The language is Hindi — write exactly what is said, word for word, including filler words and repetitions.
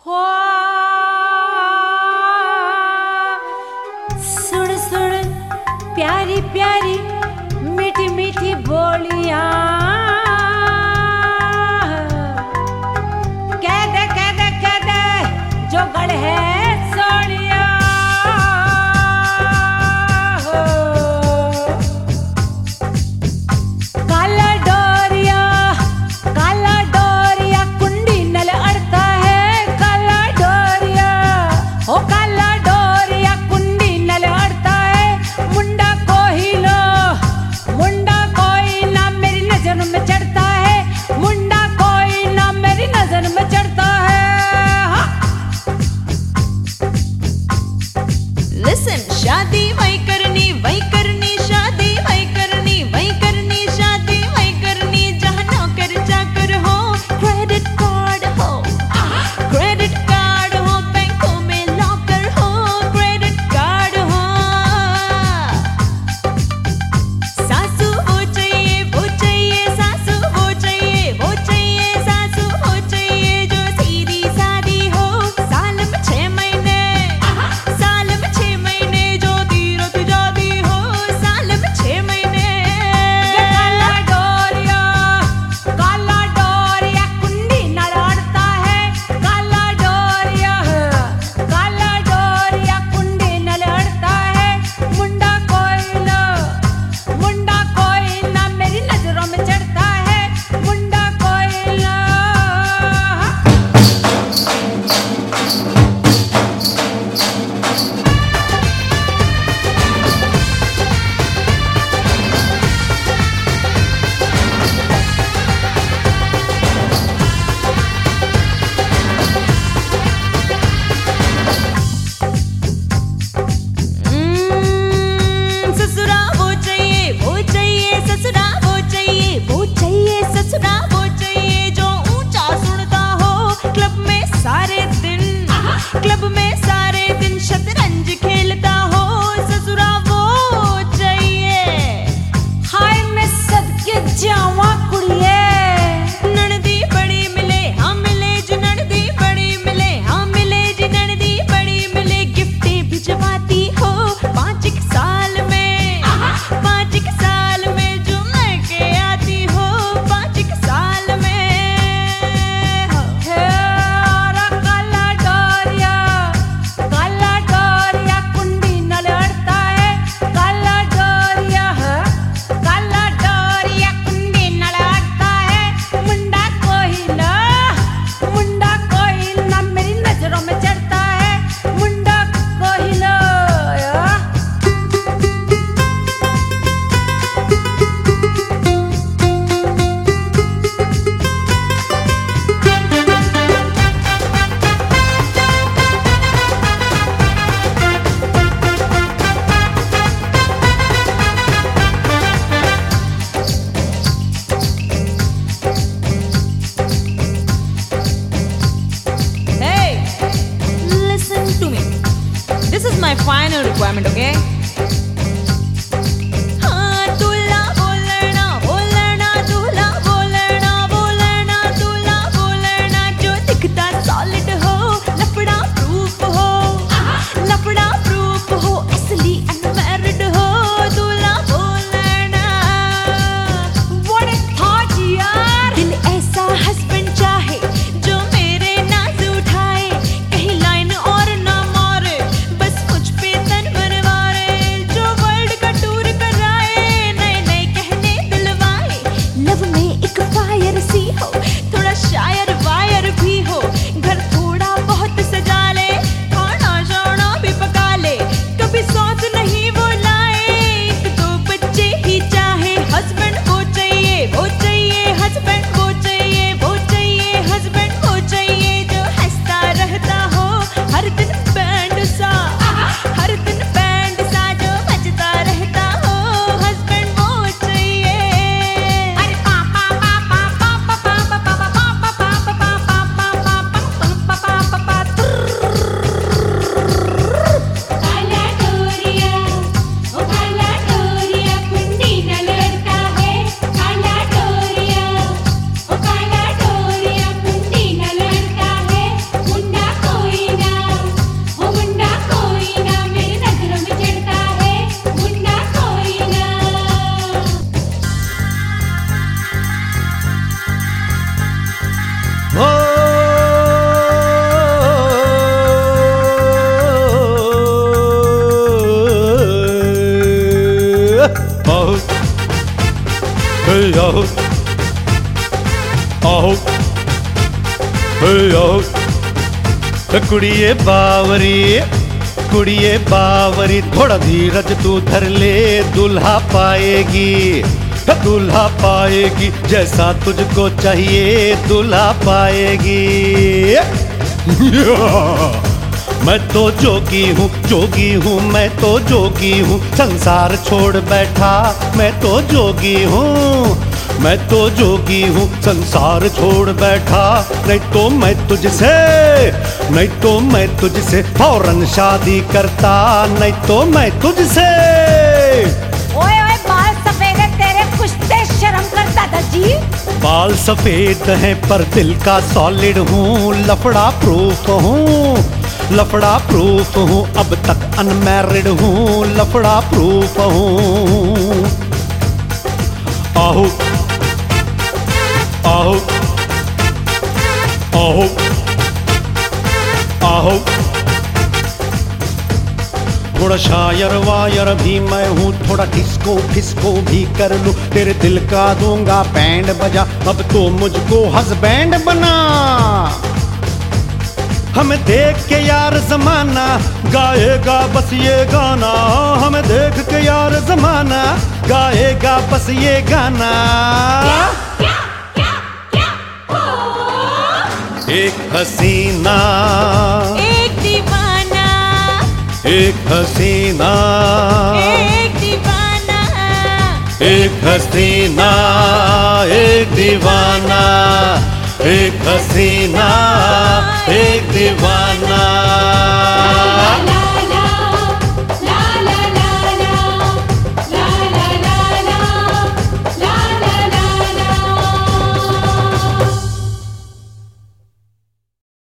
हो सुन सुन प्यारी प्यारी मीठी मीठी बोलियां कह दे कह दे कह दे जो गढ़ है सोनिया काला डोरिया काला डोरिया कुंडी नल अड़ता है काला डोरिया ओ काला डोरिया कुंडी नल अड़ता है मुंडा कोई लो मुंडा कोई ना मेरी नजर में चढ़ता है मुंडा कोई ना मेरी नजर में चढ़ता है Listen, शादी वही करनी वही करनी शादी वही करनी वही करनी शादी वही करनी जहाँ नौकर चाकर हो क्रेडिट कार्ड हो क्रेडिट कार्ड हो बैंकों में लॉकर हो क्रेडिट कार्ड हो सासू वो चाहिए वो चाहिए सासू वो चाहिए वो चाहिए सासू वो चाहिए जो सीधी सादी हो साल में छह महीने साल में छह महीने जो तीरथ जाती हो साल में छह महीने काला डोरिया काला डोरिया कुंडी नल अड़ता है काला डोरिया काला डोरिया कुंडी नल अड़ता है मुंडा कोई ना मुंडा कोई ना मेरी नजरों में चढ़ता है मुंडा कोई ना हम्म, ससुरा वो चाहिए वो चाहिए ससुरा वो चाहिए वो चाहिए ससुरा वो चाहिए जो ऊंचा सुनता हो क्लब में सारे दिन क्लब में सारे दिन शतरंज खेलता हो ससुरा वो चाहिए हाय मैं सदके जावा कुड़िए ननदी बड़ी मिले हाँ मिले जो ननदी बड़ी मिले हाँ मिले जी ननदी बड़ी मिले गिफ्टें भिजवाती हो पाँच एक साल में पाँच एक साल में जो मैं के आती हो पाँच एक साल में हे और काला डोरिया काला डोरिया कुंडी नल अड़ता है काला डोरिया काला डोरिया कुंडी नल अड़ता है मुंडा कोई ना मुंडा कोई ना मेरी नजरों में चढ़ता है मुंडा कोई ना Hey, listen to me. This is my final requirement, okay? हाँ, दूल्हा बोलना, बोलना, दूल्हा बोलना, बोलना, दूल्हा बोलना, जो दिखता solid हो, लफड़ा proof हो, लफड़ा proof हो, असली unmarried हो, दूल्हा बोलना। What a thought यार दिल ऐसा husband चाहे जो मेरे नाज उठाए कहीं लाइन और ना मारे बस मुझ पे तन बनवारे कुड़िए बावरी कुड़िए बावरी थोड़ा धीरज तू धर ले, दूल्हा पाएगी दूल्हा पाएगी, जैसा तुझको चाहिए दूल्हा पाएगी। मैं तो जोगी हूँ जोगी हूँ मैं तो जोगी हूँ, संसार छोड़ बैठा मैं तो जोगी हूँ मैं तो जोगी हूँ, संसार छोड़ बैठा। नहीं तो मैं तुझसे नहीं तो मैं तुझसे फौरन शादी करता, नहीं तो मैं तुझसे। ओए ओए बाल सफेद है तेरे, कुछ ते शर्म कर दादाजी। बाल सफेद हैं पर दिल का सॉलिड हूँ, लफड़ा प्रूफ हूँ लफड़ा प्रूफ हूँ, अब तक अनमैरिड हूँ, लफड़ा प्रूफ हूँ। आहू आहू आहू आहू थोड़ा शायर वायर भी मैं हूँ, थोड़ा डिस्को फिस्को भी कर लूँ, तेरे दिल का दूंगा बैंड बजा, अब तो मुझको हस्बैंड बना। हमें देख के यार जमाना गाएगा बस ये गाना, हमें देख के यार जमाना गाएगा बस ये गाना। एक हसीना एक दीवाना एक हसीना एक दीवाना एक हसीना एक दीवाना एक हसीना एक दीवाना।